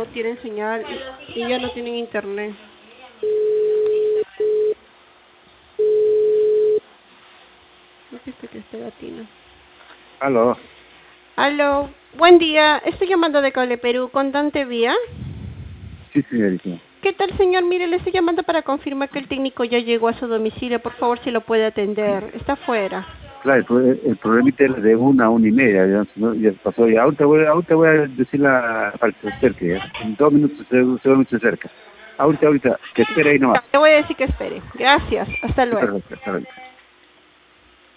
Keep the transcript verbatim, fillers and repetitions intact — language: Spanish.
no tienen señal y, y ya no tienen internet. ¿Qué es que está latino? Aló. Aló, buen día. Estoy llamando de Cable Perú con Dante Vía. Sí, señorita. ¿Qué tal, señor? Mire, le estoy llamando para confirmar que el técnico ya llegó a su domicilio. Por favor, si lo puede atender. Está afuera. Claro, el, pro- el problemita era de una a una y media, ya, ¿no? Ya pasó. Y ahorita voy, ahorita voy a decir la para que se acerque, ¿ya? En dos minutos se- seguramente se acerca. Ahorita, ahorita, que espere ahí nomás. Le voy a decir que espere. Gracias. Hasta luego. Perfecto, perfecto.